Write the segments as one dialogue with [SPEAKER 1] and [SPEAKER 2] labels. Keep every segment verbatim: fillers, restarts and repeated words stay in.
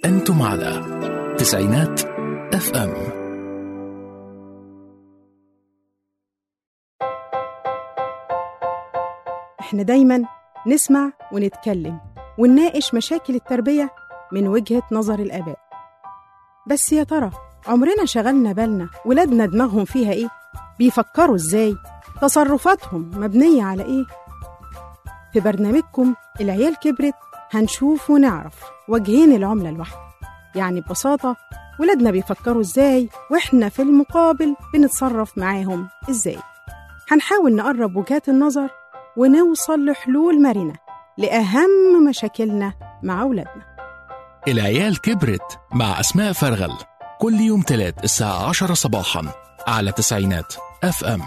[SPEAKER 1] أنتم على تسعينات اف ام.
[SPEAKER 2] احنا دايما نسمع ونتكلم ونناقش مشاكل التربية من وجهة نظر الآباء، بس يا ترى عمرنا شغلنا بالنا ولادنا دماغهم فيها ايه؟ بيفكروا ازاي؟ تصرفاتهم مبنية على ايه؟ في برنامجكم العيال كبرت هنشوف ونعرف وجهين العملة الواحدة، يعني ببساطة ولادنا بيفكروا ازاي واحنا في المقابل بنتصرف معاهم ازاي. هنحاول نقرب وجهات النظر ونوصل لحلول مرنة لأهم مشاكلنا مع أولادنا.
[SPEAKER 1] العيال كبرت مع أسماء فرغل، كل يوم تلات الساعة عشرة صباحا على تسعينات اف ام.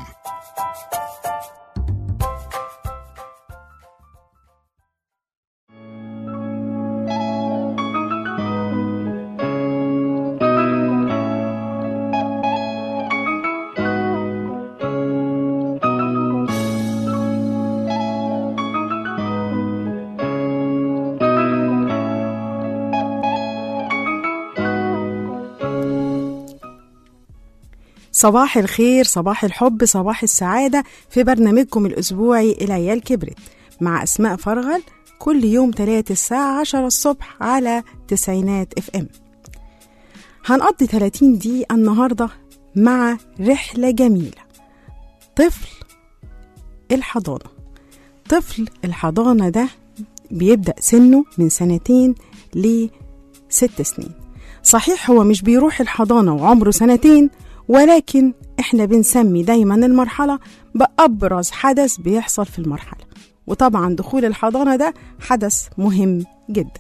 [SPEAKER 2] صباح الخير، صباح الحب، صباح السعادة في برنامجكم الأسبوعي العيال كبرت مع أسماء فرغل، كل يوم تلات الساعة عشرة الصبح على تسعينات اف ام. هنقضي ثلاثين دقيقة النهاردة مع رحلة جميلة، طفل الحضانة. طفل الحضانة ده بيبدأ سنه من سنتين لست سنين. صحيح هو مش بيروح الحضانة وعمره سنتين، ولكن احنا بنسمي دايما المرحلة بأبرز حدث بيحصل في المرحلة، وطبعا دخول الحضانة ده حدث مهم جدا.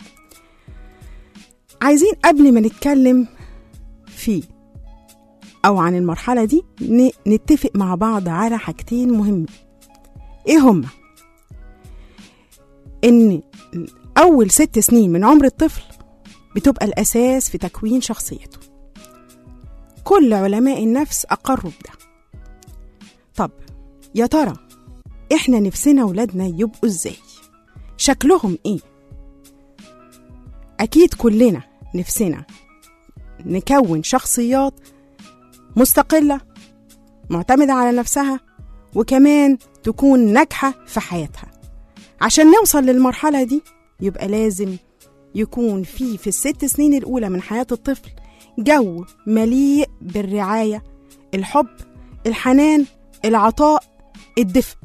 [SPEAKER 2] عايزين قبل ما نتكلم فيه أو عن المرحلة دي نتفق مع بعض على حاجتين مهمين. ايه هما؟ ان أول ست سنين من عمر الطفل بتبقى الأساس في تكوين شخصيته. كل علماء النفس أقروا بده. طب يا ترى إحنا نفسنا ولادنا يبقوا إزاي؟ شكلهم إيه؟ أكيد كلنا نفسنا نكون شخصيات مستقلة معتمدة على نفسها، وكمان تكون ناجحة في حياتها. عشان نوصل للمرحلة دي يبقى لازم يكون في في الست سنين الأولى من حياة الطفل جو مليء بالرعاية، الحب، الحنان، العطاء، الدفء.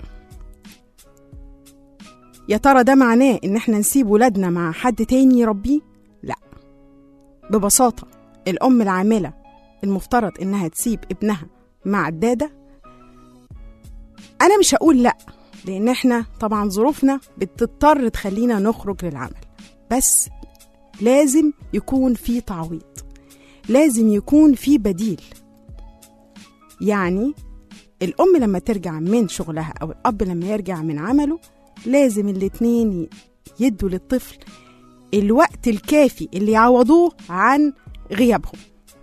[SPEAKER 2] يا ترى ده معناه ان احنا نسيب ولادنا مع حد تاني يربيه؟ لا، ببساطة الأم العاملة المفترض انها تسيب ابنها مع الدادة. انا مش هقول لا، لان احنا طبعا ظروفنا بتضطر تخلينا نخرج للعمل، بس لازم يكون في تعويض، لازم يكون في بديل. يعني الأم لما ترجع من شغلها أو الأب لما يرجع من عمله لازم الاتنين يدوا للطفل الوقت الكافي اللي يعوضوه عن غيابهم.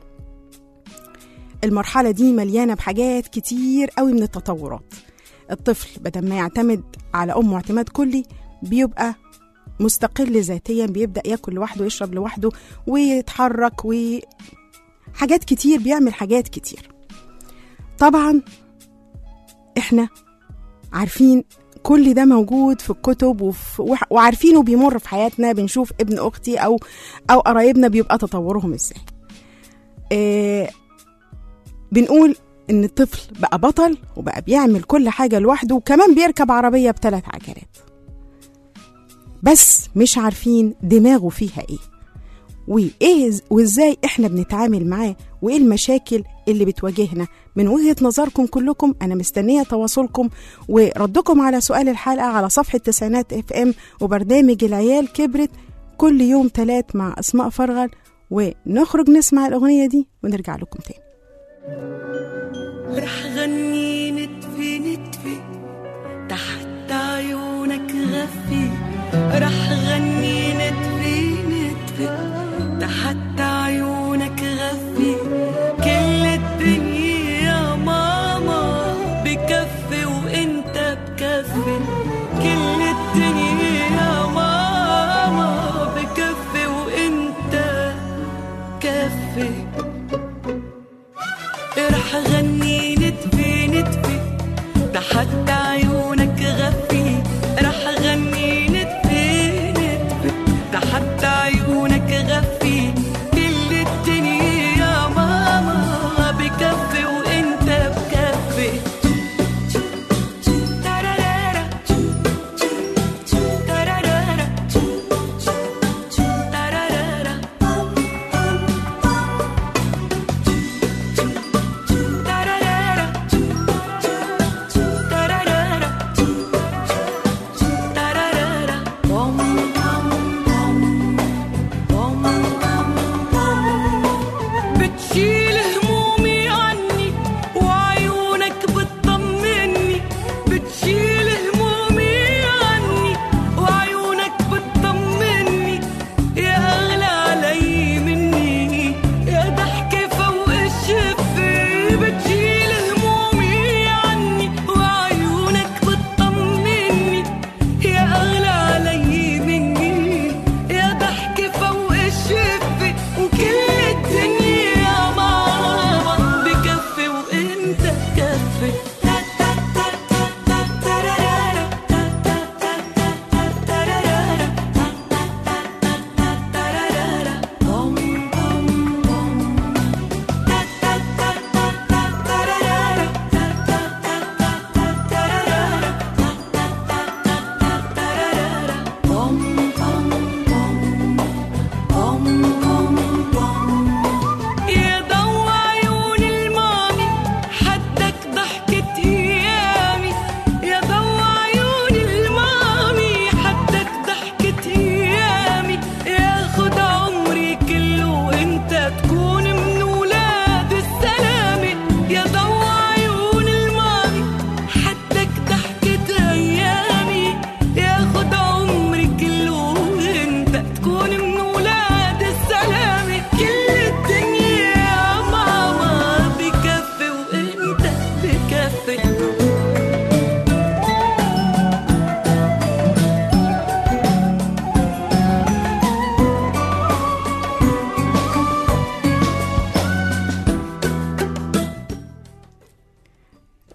[SPEAKER 2] المرحلة دي مليانة بحاجات كتير قوي من التطورات. الطفل بدل ما يعتمد على أمه اعتماد كلي بيبقى مستقل ذاتيا، بيبدأ يأكل لوحده ويشرب لوحده ويتحرك وحاجات كتير، بيعمل حاجات كتير. طبعا احنا عارفين كل ده موجود في الكتب وفي وعارفينه بيمر في حياتنا، بنشوف ابن أختي أو أو قرايبنا بيبقى تطورهم ازاي. اه بنقول ان الطفل بقى بطل وبقى بيعمل كل حاجة لوحده، وكمان بيركب عربية بثلاث عجلات، بس مش عارفين دماغه فيها ايه وايه وازاي احنا بنتعامل معاه وايه المشاكل اللي بتواجهنا. من وجهة نظركم كلكم انا مستنية تواصلكم وردكم على سؤال الحلقة على صفحة تسعينات اف ام وبرنامج العيال كبرت كل يوم تلات مع أسماء فرغل. ونخرج نسمع الأغنية دي ونرجع لكم تاني.
[SPEAKER 3] رح غني نتفي نتفي تحت عيونك غفي، رح غني نتفي نتفي تحت عيونك غفي. كل الدنيا ماما بكفي وانت بكفي، كل الدنيا ماما بكفي وانت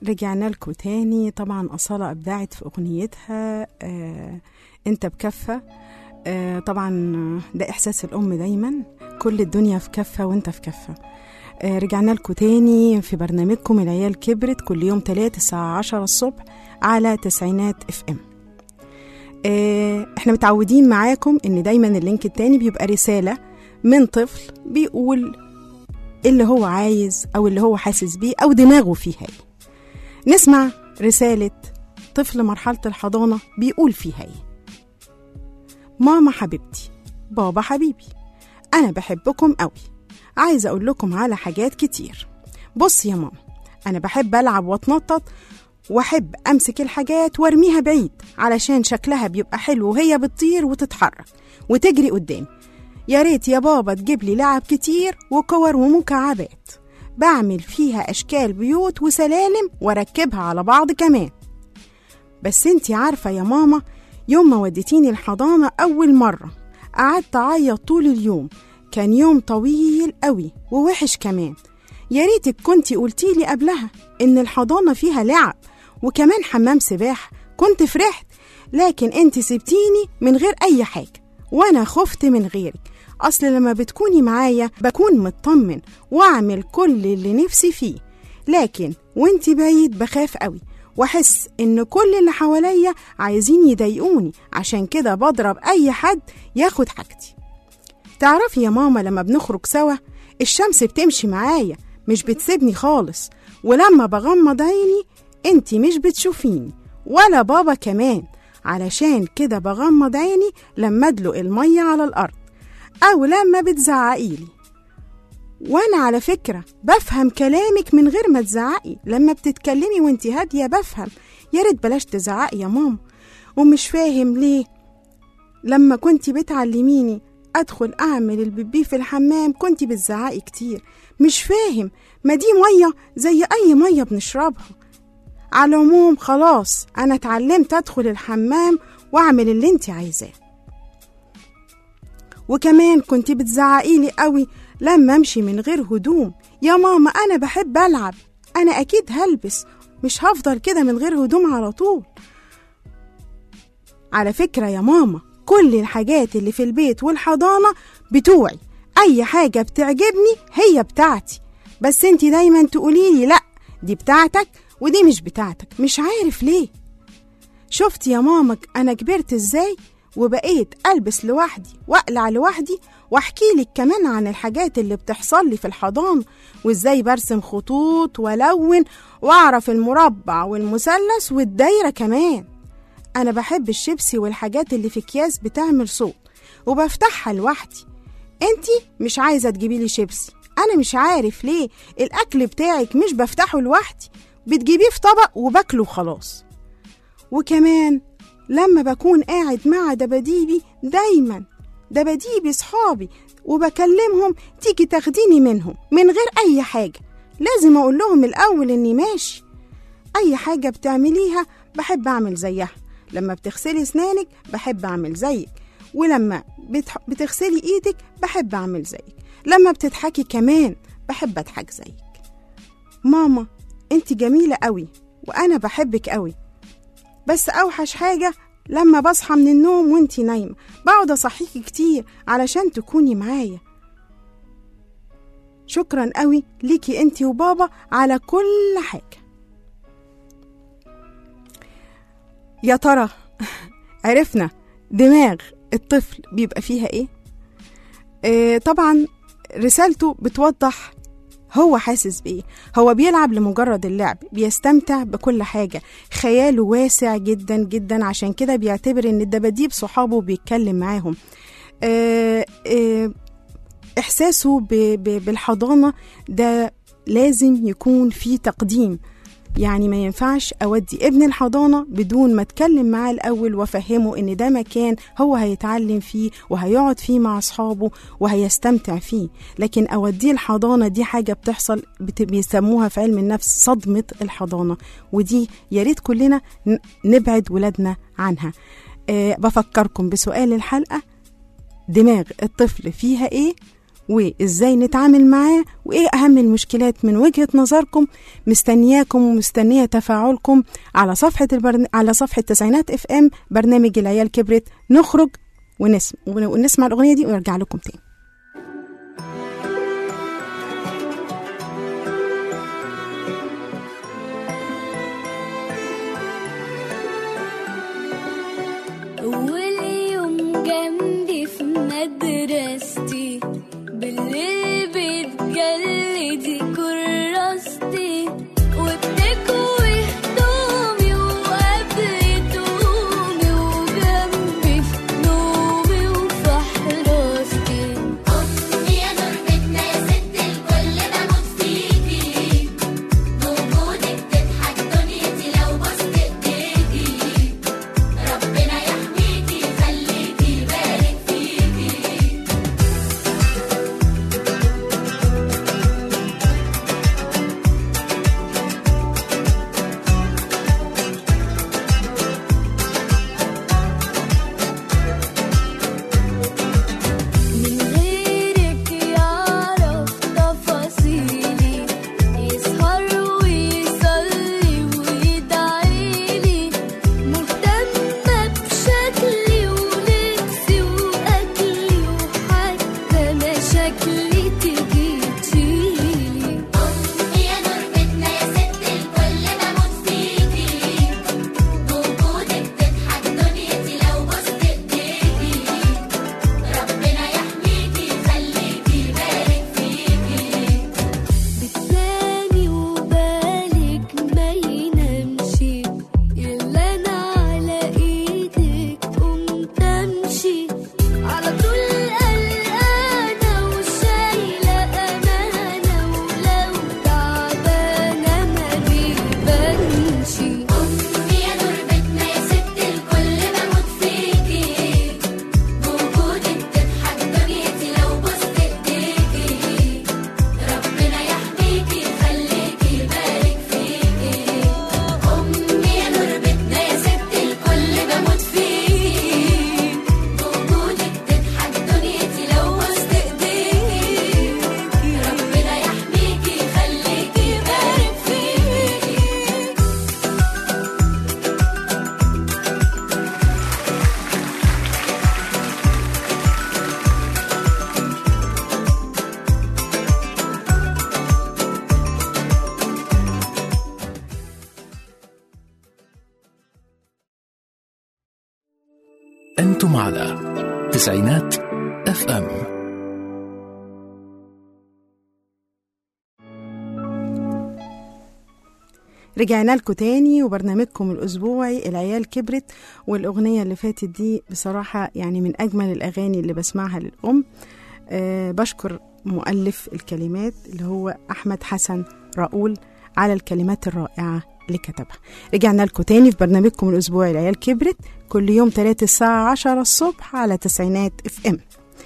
[SPEAKER 2] رجعنا لكم تاني. طبعا أصالة أبدعت في أغنيتها آه أنت بكفة. آه طبعا ده إحساس الأم دايما، كل الدنيا في كفة وأنت في كفة. آه رجعنا لكم تاني في برنامجكم العيال كبرت، كل يوم تلات الساعة عشرة الصبح على تسعينات اف ام. آه احنا متعودين معاكم ان دايما اللينك التاني بيبقى رسالة من طفل بيقول اللي هو عايز او اللي هو حاسس بيه او دماغه فيها ايه. نسمع رسالة طفل مرحلة الحضانة بيقول فيها ايه. ماما حبيبتي، بابا حبيبي، انا بحبكم قوي، عايزة اقول لكم على حاجات كتير. بص يا ماما، انا بحب العب واتنطط واحب امسك الحاجات وارميها بعيد علشان شكلها بيبقى حلو وهي بتطير وتتحرك وتجري قدامي. يا ريت يا بابا تجيب لي لعب كتير وكور ومكعبات بعمل فيها اشكال بيوت وسلالم واركبها على بعض كمان. بس انتي عارفة يا ماما، يوم ما وديتيني الحضانة اول مرة قعدت اعيط طول اليوم، كان يوم طويل قوي ووحش كمان. يا ريتك كنتي قلتيلي قبلها ان الحضانة فيها لعب وكمان حمام سباحة، كنت فرحت. لكن انتي سبتيني من غير اي حاجة وانا خفت من غيرك. اصل لما بتكوني معايا بكون مطمن واعمل كل اللي نفسي فيه، لكن وانتي بعيد بخاف قوي واحس ان كل اللي حواليا عايزين يضايقوني، عشان كده بضرب اي حد ياخد حاجتي. تعرفي يا ماما، لما بنخرج سوا الشمس بتمشي معايا مش بتسيبني خالص، ولما بغمض عيني انتي مش بتشوفيني ولا بابا كمان، علشان كده بغمض عيني لما ادلق المية على الارض او لما بتزعقيلي. وانا على فكرة بفهم كلامك من غير ما تزعقي، لما بتتكلمي وانتي هادية بفهم. يا ريت بلاش تزعقي يا ماما. ومش فاهم ليه لما كنتي بتعلميني ادخل اعمل البيبي في الحمام كنتي بتزعقي كتير. مش فاهم، ما دي مية زي اي مية بنشربها. على العموم خلاص انا اتعلمت ادخل الحمام واعمل اللي انتي عايزاه. وكمان كنتي بتزعقيلي قوي لما امشي من غير هدوم. يا ماما انا بحب العب، انا اكيد هلبس، مش هفضل كده من غير هدوم على طول. على فكرة يا ماما، كل الحاجات اللي في البيت والحضانة بتوعي، اي حاجة بتعجبني هي بتاعتي، بس انتي دايما تقوليلي لا دي بتاعتك ودي مش بتاعتك، مش عارف ليه. شفت يا ماما انا كبرت ازاي وبقيت ألبس لوحدي وأقلع لوحدي، واحكيلك كمان عن الحاجات اللي بتحصل لي في الحضانة، وازاي برسم خطوط ولون واعرف المربع والمثلث والدايرة كمان. أنا بحب الشيبسي والحاجات اللي في أكياس بتعمل صوت وبفتحها لوحدي. انتي مش عايزة تجيبيلي شيبسي، أنا مش عارف ليه الأكل بتاعك مش بفتحه لوحدي، بتجيبيه في طبق وباكله خلاص. وكمان لما بكون قاعد مع دباديبي، دايما دباديبي صحابي وبكلمهم تيجي تاخديني منهم من غير أي حاجة، لازم أقول لهم الأول إني ماشي. أي حاجة بتعمليها بحب أعمل زيها، لما بتغسلي أسنانك بحب أعمل زيك، ولما بتح... بتغسلي إيدك بحب أعمل زيك، لما بتضحكي كمان بحب أضحك زيك. ماما أنت جميلة قوي وأنا بحبك قوي، بس أوحش حاجة لما بصحى من النوم وانتي نايمة، بقعد أصحيكي كتير علشان تكوني معايا. شكرا قوي ليكي انتي وبابا على كل حاجة. يا ترى عرفنا دماغ الطفل بيبقى فيها ايه؟ اه طبعا رسالته بتوضح هو حاسس بإيه. هو بيلعب لمجرد اللعب، بيستمتع بكل حاجة، خياله واسع جدا جدا، عشان كده بيعتبر ان الدباديب صحابه بيتكلم معاهم. اه اه إحساسه ب ب بالحضانة ده لازم يكون فيه تقديم، يعني ما ينفعش أودي ابن الحضانة بدون ما أتكلم معاه الأول وأفهمه إن ده مكان هو هيتعلم فيه وهيقعد فيه مع أصحابه وهيستمتع فيه. لكن أوديه الحضانة دي حاجة بتحصل بيسموها في علم النفس صدمة الحضانة، ودي ياريت كلنا نبعد ولادنا عنها. أه بفكركم بسؤال الحلقة، دماغ الطفل فيها إيه؟ وإزاي نتعامل معاه وإيه أهم المشكلات من وجهة نظركم. مستنياكم ومستنية تفاعلكم على صفحة البرن... على صفحة تسعينات اف ام برنامج العيال كبرت. نخرج ونسمع, ونسمع الأغنية دي ونرجع لكم تاني.
[SPEAKER 4] أول يوم جنبي في مدرستي، بالليل بتجلدي كراستي وبتكوي هدومي وقبل دومي وجنبي في نومي وفي حراستي. أمي يا نور بيتنا يا ست الكل بموت فيكي، بوجودك تضحك دنيتي لو بوست ايديكي، ربنا يحميكي يخليكي يبارك فيكي. من غيرك يعرف تفاصيلي، يسهر ويصلي ويدعيلي، مهتمة بشكلي ولبسي وأكلي وحتى مشاكلي تيجي تشيلي. أمي يا نور بيتنا يا ست الكل بموت فيكي، بوجودك تضحك دنيتي لو بوست ايديكي، ربنا يحميكي يخليكي يبارك فيكي. بتنامي وبالك ما ينامش، يلا أنا على إيدك قمت أمشي، على طول قلقانة وشايلة أمانة، ولو تعبانة ما بيبانش. أمي يا نور بيتنا يا ست الكل بموت فيكي، بوجودك تضحك دنيتي لو بوست ايديكي، ربنا يحميكي يخليكي يبارك فيكي. أمي يا نور بيتنا يا ست الكل بموت فيكي، بوجودك تضحك دنيتي لو بوست ايديكي، ربنا يحميكي يخليكي يبارك فيكي.
[SPEAKER 1] أنتم على تسعينات اف ام.
[SPEAKER 2] رجعنا لكم تاني وبرنامجكم الأسبوعي العيال كبرت. والأغنية اللي فاتت دي بصراحة يعني من أجمل الأغاني اللي بسمعها للأم. أه بشكر مؤلف الكلمات اللي هو أحمد حسن راؤول على الكلمات الرائعة اللي كتبها. رجعنا لكم تاني في برنامجكم الأسبوعي العيال كبرت كل يوم ثلاثة الساعة عشرة الصبح على تسعينات اف ام.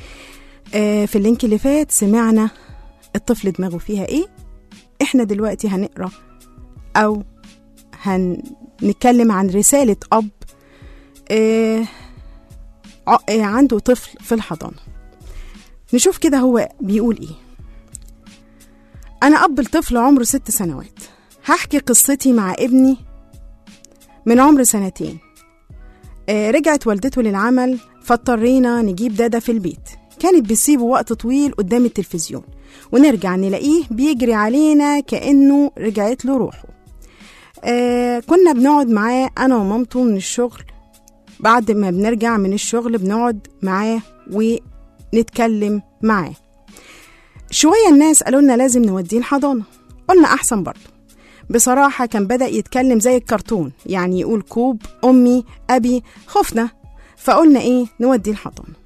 [SPEAKER 2] أه في اللينك اللي فات سمعنا الطفل دماغه فيها ايه. احنا دلوقتي هنقرأ أو هنتكلم عن رسالة أب آه عنده طفل في الحضانة. نشوف كده هو بيقول إيه. أنا أب لطفل عمره ست سنوات. هحكي قصتي مع ابني من عمر سنتين. آه رجعت والدته للعمل فاضطرينا نجيب دادا في البيت. كانت بتسيبه وقت طويل قدام التلفزيون ونرجع نلاقيه بيجري علينا كأنه رجعت له روحه. آه كنا بنقعد معاه أنا ومامته من الشغل. بعد ما بنرجع من الشغل بنقعد معاه ونتكلم معاه شوية. الناس قالوا لنا لازم نوديه الحضانة. قلنا أحسن برضه. بصراحة كان بدأ يتكلم زي الكرتون، يعني يقول كوب أمي أبي. خفنا فقلنا إيه نوديه الحضانة.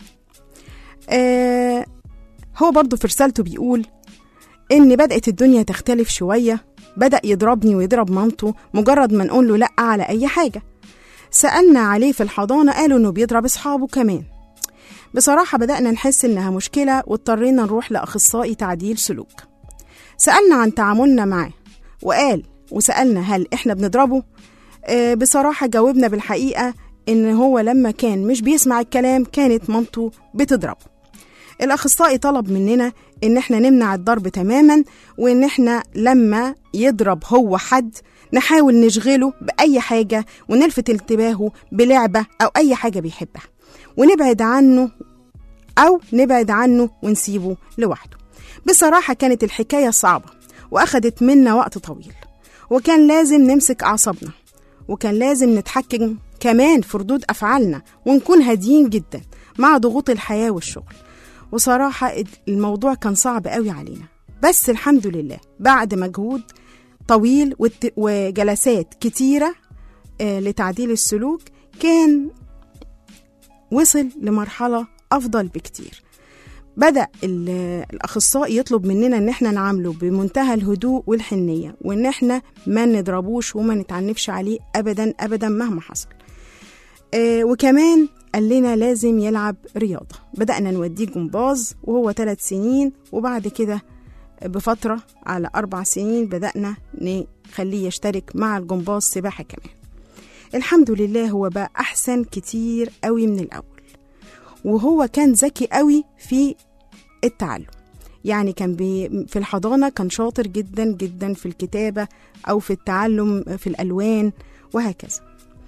[SPEAKER 2] آه هو برضه في رسالته بيقول إن بدأت الدنيا تختلف شوية. بدأ يضربني ويضرب مامته مجرد ما نقول له لأ على أي حاجة. سألنا عليه في الحضانة قالوا إنه بيضرب أصحابه كمان. بصراحة بدأنا نحس إنها مشكلة واضطرينا نروح لأخصائي تعديل سلوك. سألنا عن تعاملنا معاه وقال وسألنا هل إحنا بنضربه. آه بصراحة جاوبنا بالحقيقة إن هو لما كان مش بيسمع الكلام كانت مامته بتضربه. الأخصائي طلب مننا إن احنا نمنع الضرب تماما، وإن احنا لما يضرب هو حد نحاول نشغله بأي حاجة ونلفت انتباهه بلعبة أو أي حاجة بيحبها، ونبعد عنه أو نبعد عنه ونسيبه لوحده. بصراحة كانت الحكاية صعبة وأخدت منا وقت طويل، وكان لازم نمسك أعصابنا، وكان لازم نتحكم كمان في ردود أفعالنا ونكون هاديين جدا مع ضغوط الحياة والشغل. وصراحة الموضوع كان صعب قوي علينا، بس الحمد لله بعد مجهود طويل وجلسات كتيرة لتعديل السلوك كان وصل لمرحلة أفضل بكتير. بدأ الأخصائي يطلب مننا إن احنا نعامله بمنتهى الهدوء والحنية، وإن احنا ما نضربوش وما نتعنفش عليه أبدا أبدا مهما حصل. آه وكمان قال لنا لازم يلعب رياضة. بدأنا نوديه جمباز وهو ثلاث سنين، وبعد كده بفترة على أربع سنين بدأنا نخليه يشترك مع الجمباز سباحة كمان. الحمد لله هو بقى أحسن كتير قوي من الأول، وهو كان ذكي قوي في التعلم. يعني كان في الحضانة كان شاطر جدا جدا في الكتابة أو في التعلم في الألوان وهكذا.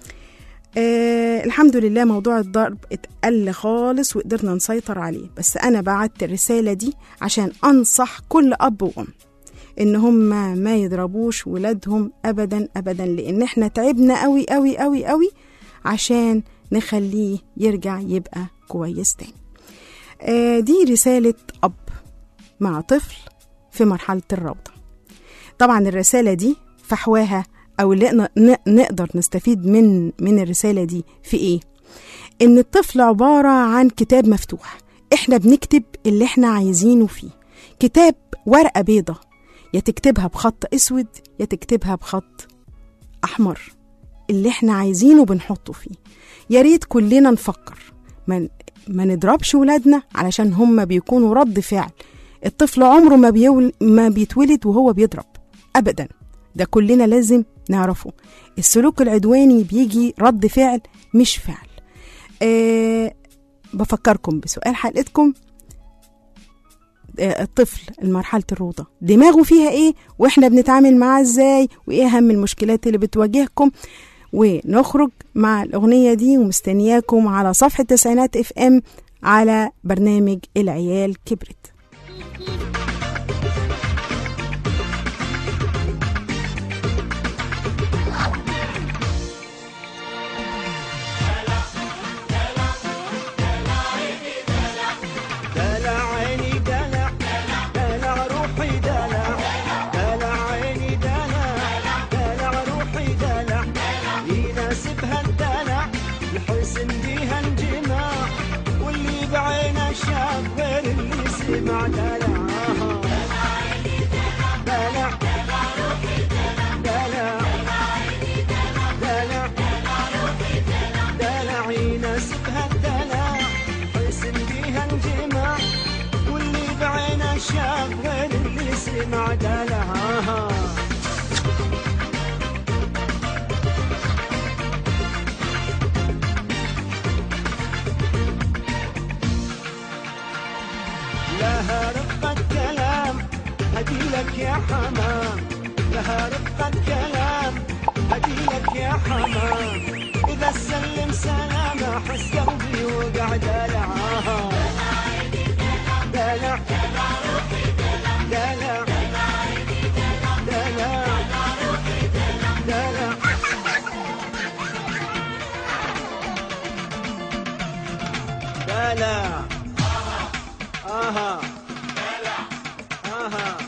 [SPEAKER 2] آه الحمد لله موضوع الضرب اتقل خالص وقدرنا نسيطر عليه. بس أنا بعت الرسالة دي عشان أنصح كل أب وأم إن هم ما يضربوش ولادهم أبدا أبدا، لأن احنا تعبنا قوي قوي قوي قوي عشان نخليه يرجع يبقى كويس تاني. آه دي رسالة أب مع طفل في مرحلة الروضة. طبعا الرسالة دي فحواها أو اللي نقدر نستفيد من من الرسالة دي في إيه؟ إن الطفل عبارة عن كتاب مفتوح، إحنا بنكتب اللي إحنا عايزينه فيه. كتاب ورقة بيضة، يا تكتبها بخط أسود يا تكتبها بخط أحمر، اللي إحنا عايزينه بنحطه فيه. يا ريت كلنا نفكر ما ما نضربش ولادنا علشان هم بيكونوا رد فعل. الطفل عمره ما بيول ما بيتولد وهو بيضرب أبدا، ده كلنا لازم نعرفه. السلوك العدواني بيجي رد فعل مش فعل. أه بفكركم بسؤال حلقتكم، أه الطفل المرحلة الروضة دماغه فيها ايه واحنا بنتعامل معاه ازاي، وايه اهم المشكلات اللي بتواجهكم. ونخرج مع الأغنية دي ومستنياكم على صفحة تسعينات اف ام على برنامج العيال كبرت.
[SPEAKER 5] مع دلع دلع دلع دلع يناسبها الدلع حسن بيها الجماع، واللي بعينه شاف غير اللي سمع دلعها. لها رقة كلام هديلك يا حمام، لها رقة كلام هديلك يا حمام، إذا سلم سلامة حس قلبي وقع دلعها. دلع دلع دلع دلع دلع آها آها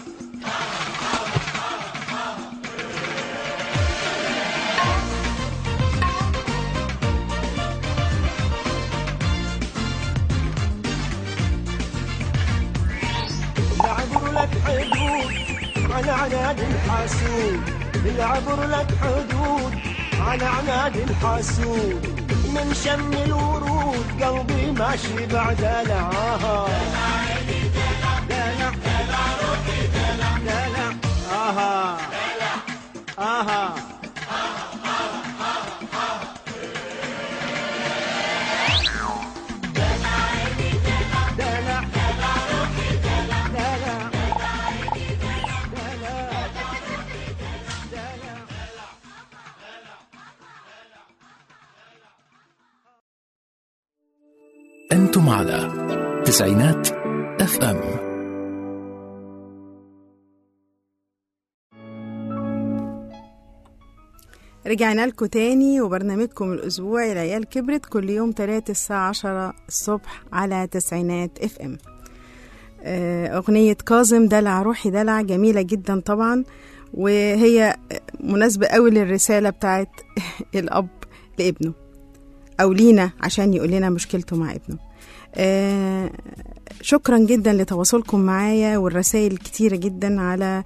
[SPEAKER 5] العبر لك حدود على عناد الحاسود، العبر لك حدود على عناد الحاسود، من شم الورود قلبي ماشي بعد دلعها. دلع دلع روحي دلع دلع آها آها دلع
[SPEAKER 1] أنتم على تسعينات اف ام.
[SPEAKER 2] رجعنا لكم تاني وبرنامجكم الأسبوعي العيال كبرت كل يوم تلاتة الساعة عشرة الصبح على تسعينات اف ام. أغنية كاظم دلع روحي دلع جميلة جدا طبعا، وهي مناسبة قوي للرسالة بتاعت الأب لابنه أو لينا عشان يقول لنا مشكلته مع ابنه. آه شكرا جدا لتواصلكم معايا والرسائل الكتيرة جدا على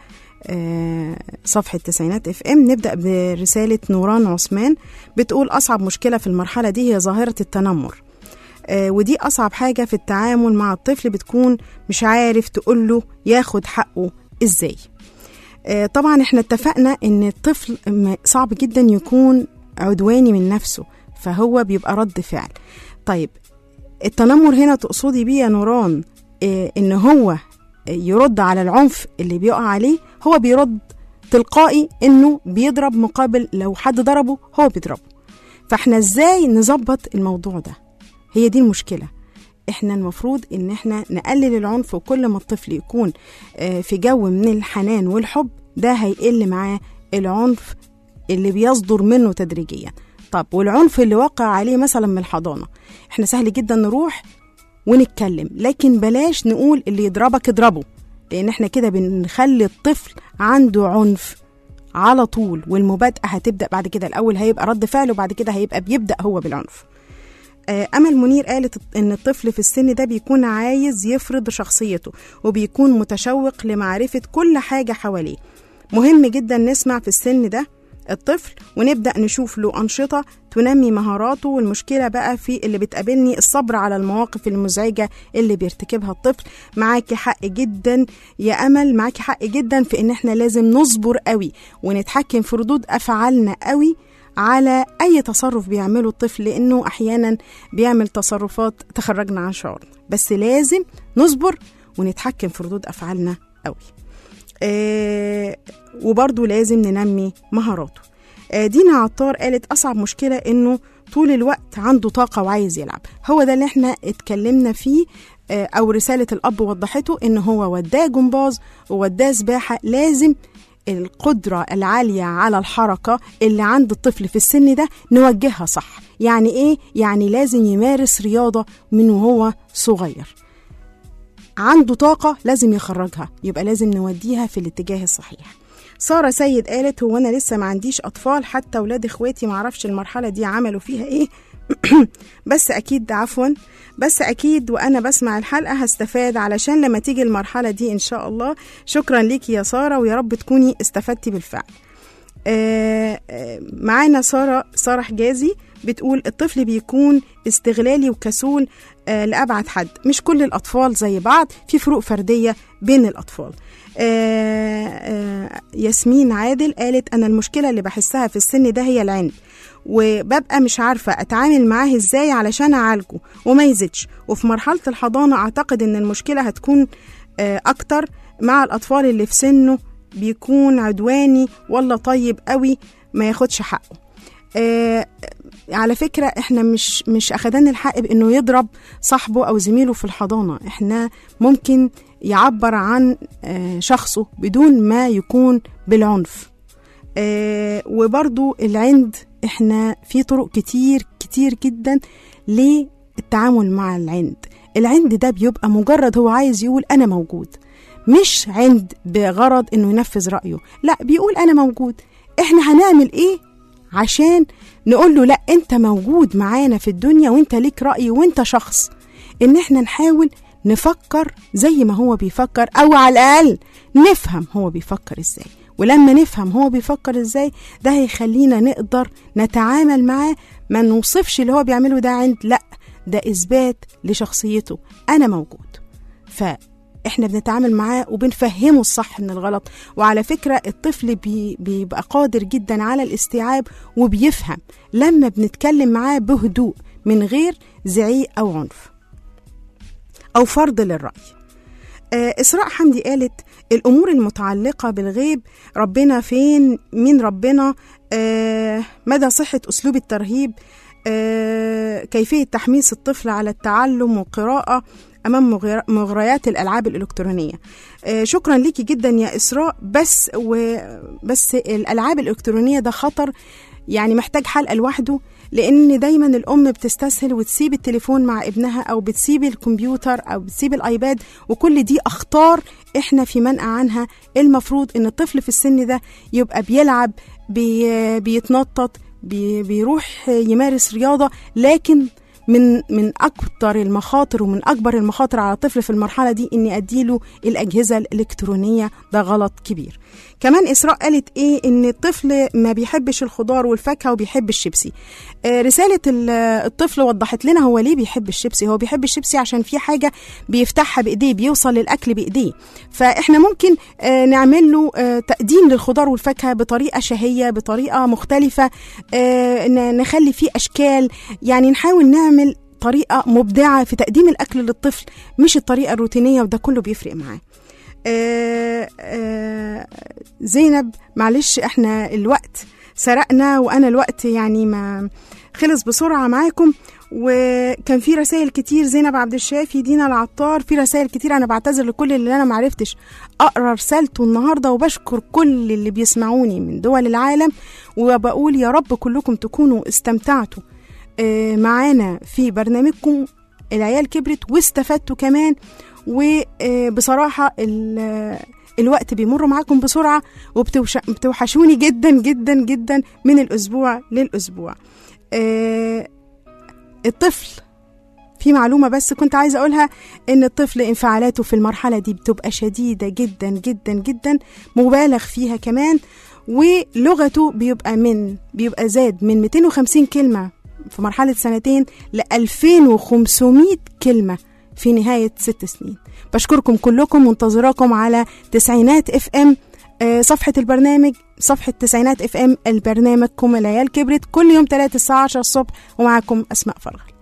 [SPEAKER 2] آه صفحة تسعينات اف ام. نبدأ برسالة نوران عثمان بتقول أصعب مشكلة في المرحلة دي هي ظاهرة التنمر، آه ودي أصعب حاجة في التعامل مع الطفل، بتكون مش عارف تقوله ياخد حقه إزاي. آه طبعا احنا اتفقنا ان الطفل صعب جدا يكون عدواني من نفسه، فهو بيبقى رد فعل. طيب التنمر هنا تقصدي بيه يا نوران إيه؟ ان هو يرد على العنف اللي بيقع عليه، هو بيرد تلقائي انه بيضرب مقابل لو حد ضربه هو بيضربه. فاحنا ازاي نظبط الموضوع ده؟ هي دي المشكلة. احنا المفروض ان احنا نقلل العنف، وكل ما الطفل يكون في جو من الحنان والحب ده هيقل معاه العنف اللي بيصدر منه تدريجيا. طب والعنف اللي وقع عليه مثلا من الحضانة، احنا سهل جدا نروح ونتكلم، لكن بلاش نقول اللي يضربك اضربه، لان احنا كده بنخلي الطفل عنده عنف على طول، والمبادئة هتبدأ بعد كده. الأول هيبقى رد فعل وبعد كده هيبقى بيبدأ هو بالعنف. أمل منير قالت إن الطفل في السن ده بيكون عايز يفرض شخصيته، وبيكون متشوق لمعرفة كل حاجة حواليه. مهم جدا نسمع في السن ده الطفل ونبدأ نشوف له أنشطة تنمي مهاراته. والمشكلة بقى في اللي بتقابلني الصبر على المواقف المزعجة اللي بيرتكبها الطفل. معاكي حق جدا يا أمل، معاكي حق جدا في إن احنا لازم نصبر قوي ونتحكم في ردود أفعالنا قوي على أي تصرف بيعمله الطفل، لأنه أحيانا بيعمل تصرفات تخرجنا عن شعورنا، بس لازم نصبر ونتحكم في ردود أفعالنا قوي. آه وبرضو لازم ننمي مهاراته. آه دينا عطار قالت أصعب مشكلة إنه طول الوقت عنده طاقة وعايز يلعب. هو ده اللي احنا اتكلمنا فيه، آه أو رسالة الأب وضحته إنه هو وداه جمباز ووداه سباحة. لازم القدرة العالية على الحركة اللي عند الطفل في السن ده نوجهها صح. يعني إيه؟ يعني لازم يمارس رياضة من وهو صغير. عنده طاقة لازم يخرجها، يبقى لازم نوديها في الاتجاه الصحيح. سارة سيد قالت هو أنا لسه ما عنديش أطفال، حتى ولاد إخواتي معرفش المرحلة دي عملوا فيها إيه بس أكيد عفوا بس أكيد وأنا بسمع الحلقة هستفاد علشان لما تيجي المرحلة دي إن شاء الله. شكرا ليكي يا سارة، ويا رب تكوني استفدتي بالفعل. آه آه معانا سارة سارة حجازي بتقول الطفل بيكون استغلالي وكسول آه لأبعد حد. مش كل الأطفال زي بعض، في فروق فردية بين الأطفال. آه آه ياسمين عادل قالت أنا المشكلة اللي بحسها في السن ده هي العند، وببقى مش عارفة أتعامل معاه إزاي علشان أعالجه وما يزيدش. وفي مرحلة الحضانة أعتقد أن المشكلة هتكون آه أكتر مع الأطفال اللي في سنه بيكون عدواني ولا طيب قوي ما ياخدش حقه. آه على فكرة احنا مش مش أخدان الحق بأنه يضرب صاحبه أو زميله في الحضانة. احنا ممكن يعبر عن آه شخصه بدون ما يكون بالعنف. آه وبرضو العند احنا في طرق كتير كتير جدا للتعامل مع العند. العند ده بيبقى مجرد هو عايز يقول أنا موجود، مش عند بغرض انه ينفذ رأيه، لا بيقول أنا موجود. احنا هنعمل ايه عشان نقول له لا انت موجود معانا في الدنيا وانت ليك رأي وانت شخص؟ ان احنا نحاول نفكر زي ما هو بيفكر، او على الأقل نفهم هو بيفكر ازاي. ولما نفهم هو بيفكر ازاي ده هيخلينا نقدر نتعامل معاه. ما نوصفش اللي هو بيعمله ده عند، لا ده إثبات لشخصيته، أنا موجود. فإحنا بنتعامل معاه وبنفهمه الصح من الغلط. وعلى فكرة الطفل بي بيبقى قادر جدا على الاستيعاب وبيفهم لما بنتكلم معاه بهدوء من غير زعيق أو عنف أو فرض للرأي. آه إسراء حمدي قالت الأمور المتعلقة بالغيب، ربنا فين، مين ربنا، آه مدى صحة أسلوب الترهيب، آه كيفية تحميس الطفل على التعلم والقراءة أمام مغريات الألعاب الإلكترونية. آه شكرا ليكي جدا يا إسراء. بس وبس الألعاب الإلكترونية ده خطر، يعني محتاج حلقة لوحده، لأن دايما الأم بتستسهل وتسيب التليفون مع ابنها أو بتسيب الكمبيوتر أو بتسيب الآيباد، وكل دي أخطار إحنا في منأى عنها. المفروض إن الطفل في السن ده يبقى بيلعب، بي بيتنطط، بي بيروح يمارس رياضة. لكن من من أكتر المخاطر ومن أكبر المخاطر على الطفل في المرحلة دي إني أديله الأجهزة الإلكترونية، ده غلط كبير. كمان إسراء قالت إيه؟ إن الطفل ما بيحبش الخضار والفاكهة وبيحب الشيبسي. آه رسالة الطفل وضحت لنا هو ليه بيحب الشيبسي. هو بيحب الشيبسي عشان في حاجة بيفتحها بإيديه، بيوصل للأكل بإيديه. فإحنا ممكن آه نعمل له آه تقديم للخضار والفاكهة بطريقة شهية، بطريقة مختلفة، آه نخلي فيه أشكال، يعني نحاول نعمل طريقة مبدعة في تقديم الأكل للطفل، مش الطريقة الروتينية، وده كله بيفرق معاه. آه آه زينب، معلش احنا الوقت سرقنا، وانا الوقت يعني ما خلص بسرعة معاكم، وكان في رسائل كتير. زينب عبد الشافي، دينا العطار، في رسائل كتير. انا بعتذر لكل اللي انا معرفتش اقرا رسالته النهاردة، وبشكر كل اللي بيسمعوني من دول العالم، وبقول يا رب كلكم تكونوا استمتعتوا آه معانا في برنامجكم العيال كبرت، واستفدتوا كمان. وبصراحة الوقت بيمر معاكم بسرعة، وبتوحشوني جدا جدا جدا من الأسبوع للأسبوع. الطفل، في معلومة بس كنت عايزة أقولها، إن الطفل انفعالاته في المرحلة دي بتبقى شديدة جدا جدا جدا، مبالغ فيها كمان، ولغته بيبقى من بيبقى زاد من مئتين وخمسين كلمة في مرحلة سنتين ل ألفين وخمسمائة كلمة في نهاية ست سنين. بشكركم كلكم، منتظراكم على تسعينات اف ام، صفحة البرنامج صفحة تسعينات اف ام، البرنامجكم العيال كبرت، كل يوم ثلاثة الساعة عشرة الصبح، ومعكم أسماء فرغل.